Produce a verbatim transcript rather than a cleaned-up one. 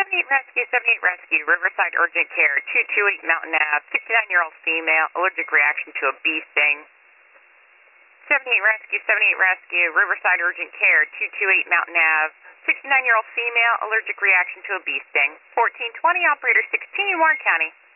seventy-eight Rescue, seventy-eight Rescue, Riverside Urgent Care, two two eight Mountain Ave, sixty-nine-year-old female, allergic reaction to a bee sting. seventy-eight Rescue, seventy-eight Rescue, Riverside Urgent Care, two two eight Mountain Ave, sixty-nine-year-old female, allergic reaction to a bee sting. fourteen twenty, operator sixteen, Warren County.